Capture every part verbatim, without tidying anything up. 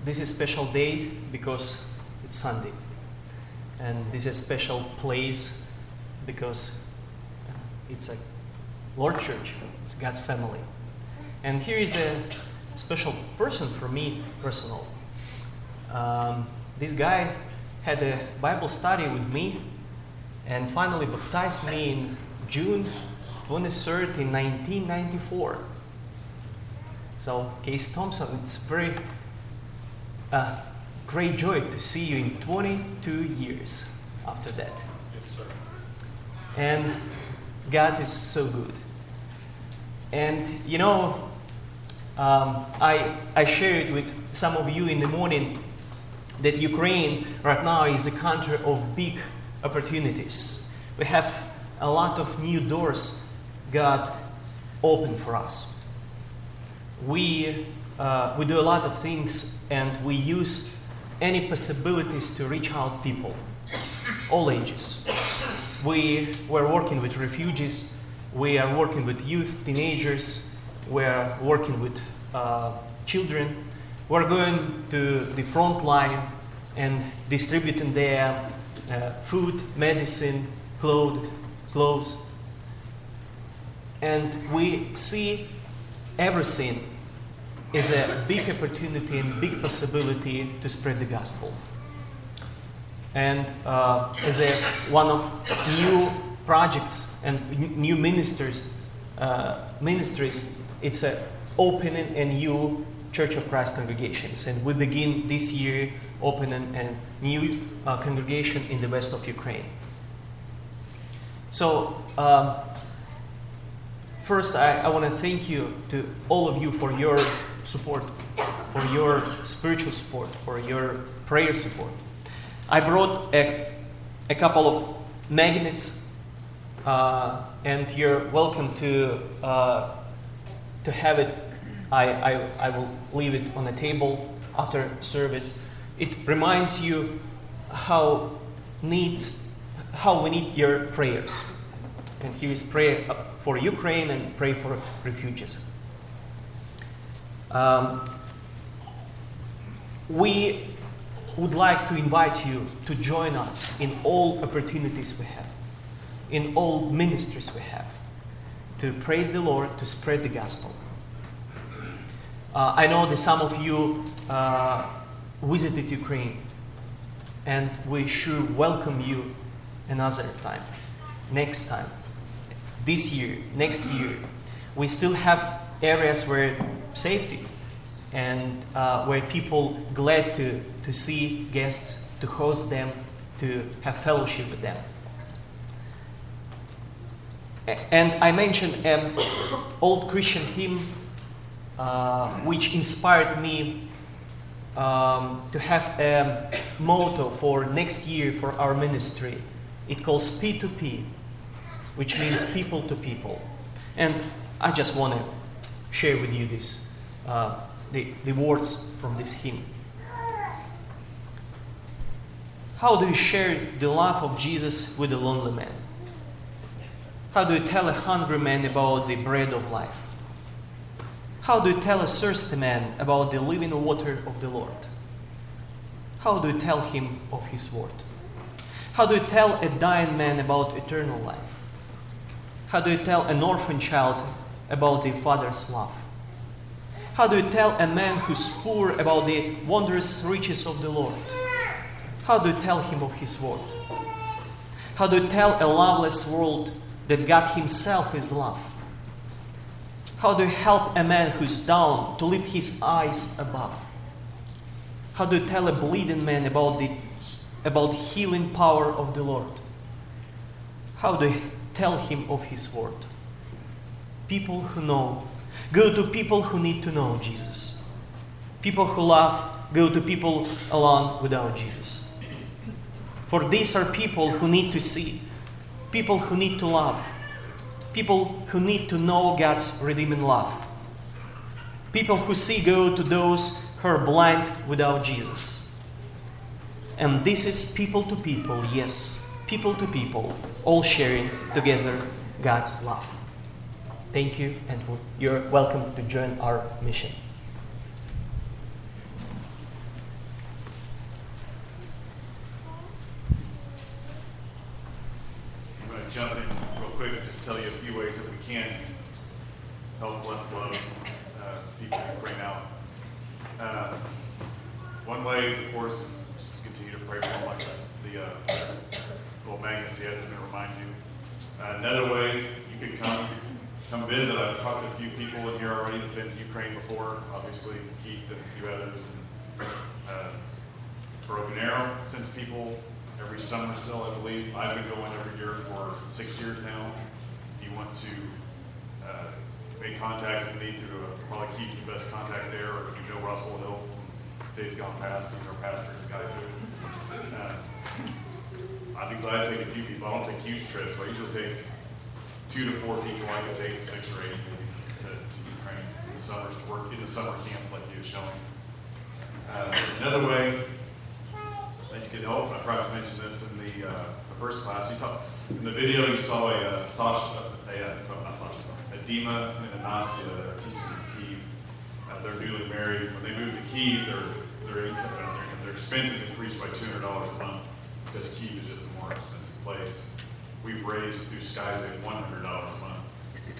this is a special day because it's Sunday. And this is a special place because it's a Lord Church. It's God's family. And here is a special person for me, personal. Um, this guy had a Bible study with me and finally baptized me in June twenty-third in nineteen ninety-four. So, Case Thompson, it's very uh, great joy to see you in twenty-two years after that. Yes, sir. And God is so good. And you know, um, I I shared with some of you in the morning that Ukraine right now is a country of big opportunities. We have a lot of new doors God opened for us. We uh, we do a lot of things and we use any possibilities to reach out people, all ages. We were working with refugees, we are working with youth, teenagers, we're working with uh, children. We're going to the front line and distributing their uh, food, medicine, clothes, clothes. And we see everything is a big opportunity and big possibility to spread the gospel. And uh, as a one of new projects and new ministers, uh, ministries, it's a opening a new Church of Christ congregations, and we begin this year opening a new uh, congregation in the west of Ukraine. So. Um, First, I, I want to thank you to all of you for your support, for your spiritual support, for your prayer support. I brought a, a couple of magnets, uh, and you're welcome to uh, to have it. I, I I will leave it on the table after service. It reminds you how needs how we need your prayers. And here is prayer for Ukraine and pray for refugees. Um, we would like to invite you to join us in all opportunities we have, in all ministries we have, to praise the Lord, to spread the gospel. Uh, I know that some of you uh, visited Ukraine, and we sure welcome you another time, next time. This year, next year, we still have areas where safety and uh, where people glad to, to see guests, to host them, to have fellowship with them. And I mentioned an old Christian hymn uh, which inspired me um, to have a motto for next year for our ministry. It calls P to P, which means people to people. And I just want to share with you this, uh, the, the words from this hymn. How do you share the love of Jesus with a lonely man? How do you tell a hungry man about the bread of life? How do you tell a thirsty man about the living water of the Lord? How do you tell him of his word? How do you tell a dying man about eternal life? How do you tell an orphan child about the Father's love? How do you tell a man who's poor about the wondrous riches of the Lord? How do you tell him of his word? How do you tell a loveless world that God himself is love? How do you help a man who's down to lift his eyes above? How do you tell a bleeding man about the about healing power of the Lord? How do you tell him of his word? People who know, go to people who need to know Jesus. People who love, go to people alone without Jesus. For these are people who need to see, people who need to love, people who need to know God's redeeming love. People who see go to those who are blind without Jesus. And this is people to people, yes, people to people, all sharing together God's love. Thank you, and you're welcome to join our mission. tell you a few ways that we can help bless love uh, people in Ukraine out. Uh, one way, of course, is just to continue to pray for them, like this, the uh, little magnets he has in there remind you. Uh, another way, you could come come visit. I've talked to a few people in here already that've been to Ukraine before, obviously Keith and a few others. And, uh, Broken Arrow sends people every summer still, I believe. I've been going every year for six years now. If you want to uh, make contacts with me through a, probably Keith's the best contact there, or if you know Russell Hill from days gone past, he's our pastor at Skyview. Uh, I'd be glad to take a few people. I don't take huge trips, so I usually take two to four people. I could take six or eight maybe to, to Ukraine in the summers to work in the summer camps like you were showing. Uh, another way that you could help, I forgot to mention this in the, uh, the first class. You talk, in the video you saw a uh, Sasha, a, uh, sorry, not Sasha, a Dima and a Nastya that are teaching in Kyiv. Uh, they're newly married. When they moved to Kyiv, their, their, income, their, their expenses increased by two hundred dollars a month because Kyiv is just a more expensive place. We've raised through SkyTech one hundred dollars a month.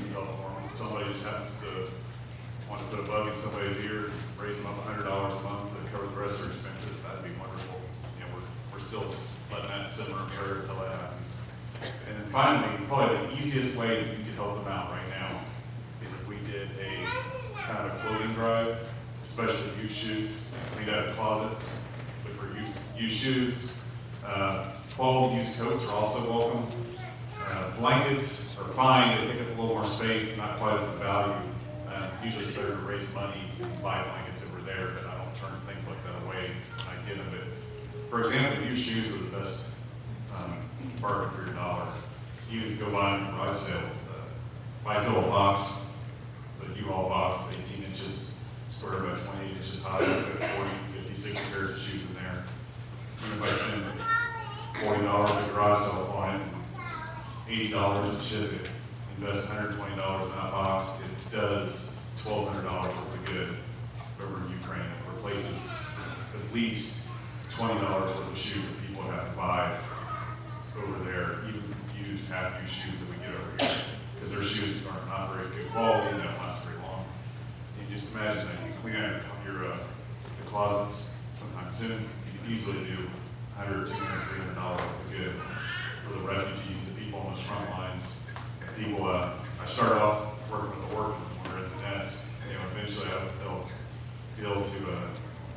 If somebody just happens to want to put a bug in somebody's ear, raise them up one hundred dollars a month to cover the rest of their expenses, that'd be wonderful. You know, we're, we're still just letting that simmer and curve until that happens. And then finally, probably the easiest way that you could help them out right now is if we did a kind of a clothing drive, especially used shoes. Clean out closets, look for used, used shoes. Uh, twelve used coats are also welcome. Uh, blankets are fine, they take up a little more space, not quite as much value. Uh, usually it's better to raise money and buy blankets over there, but I don't turn things like that away when I get them. But for example, used shoes are the best um, bargain for your dollar. You can go buy them at garage sales. Uh, buy fill a box, it's a U-Haul box, eighteen inches square by twenty-eight inches high, put forty, fifty, sixty pairs of shoes in there. Even if I spend forty dollars at garage sale on it, eighty dollars to ship it, invest one hundred twenty dollars in that box, it does twelve hundred dollars worth of good over in Ukraine. It replaces at least twenty dollars worth of shoes that people have to buy over there, even used, half-used shoes that we get over here, because their shoes are not very good quality and they don't last very long. You just imagine that you clean out your uh, the closets sometime soon, you can easily do one hundred, two hundred, three hundred dollars worth of good for the refugees, the people on those front lines. People, uh, I start off working with the orphans when we're at the nets. You know, eventually they'll be able to uh,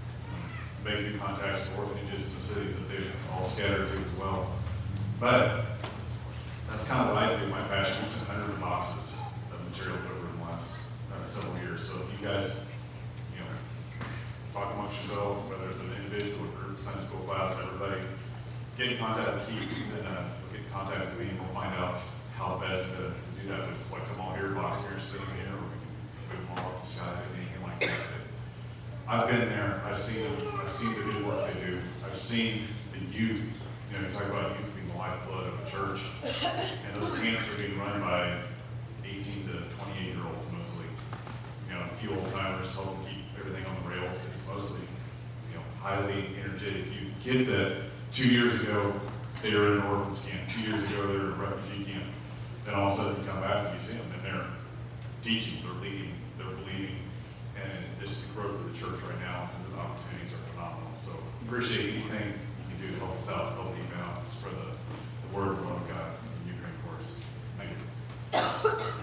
make new contacts with orphanages in the cities that they've all scattered to as well. But that's kind of what I do. My passion is hundreds of boxes of materials over the last uh, several years. So if you guys, you know, talk amongst yourselves, whether it's an individual or group, Sunday school class, everybody, get in contact with Keith, and uh, get in contact with me, and we'll find out how best to, to do that. We collect them all here, box here, sitting here, or we can move them all up the sky, anything like that. I've been there. I've seen them. I've seen the good work they do. I've seen the youth. You know, you talk about youth being the lifeblood of a church, and those camps are being run by eighteen to twenty-eight year olds mostly. You know, a few old timers told them to keep everything on the rails, but it's mostly, you know, highly energetic youth. Kids that two years ago they were in an orphans camp, two years ago they were in a refugee camp. Then all of a sudden you come back and you see them, and they're teaching, they're leading, they're believing, and just the growth of the church right now and the opportunities are phenomenal. So appreciate anything you can do to help us out, help you out, spread the, the word of God in Ukraine for us. Thank you.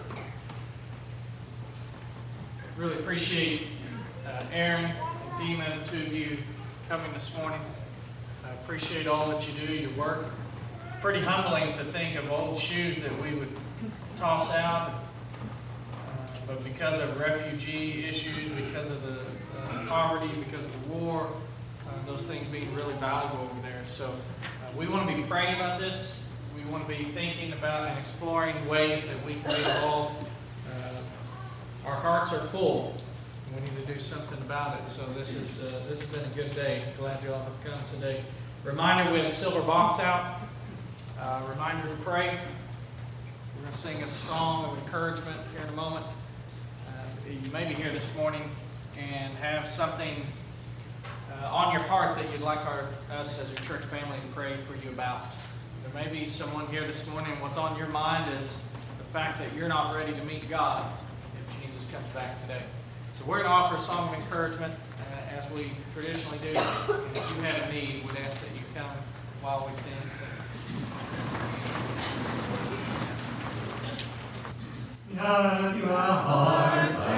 Really appreciate uh, Aaron and Dima, the two of you coming this morning. I appreciate all that you do, your work. Pretty humbling to think of old shoes that we would toss out, uh, but because of refugee issues, because of the uh, poverty, because of the war, uh, those things being really valuable over there. So uh, we want to be praying about this. We want to be thinking about and exploring ways that we can be involved. Uh, our hearts are full. We need to do something about it. So this is uh, this has been a good day. Glad you all have come today. Reminder, we have a silver box out. Uh, reminder to pray. We're going to sing a song of encouragement here in a moment. Uh, you may be here this morning and have something uh, on your heart that you'd like our, us as a church family to pray for you about. There may be someone here this morning, what's on your mind is the fact that you're not ready to meet God if Jesus comes back today. So we're going to offer a song of encouragement uh, as we traditionally do. And if you have a need, we'd ask that you come while we stand and sing. Have you a heart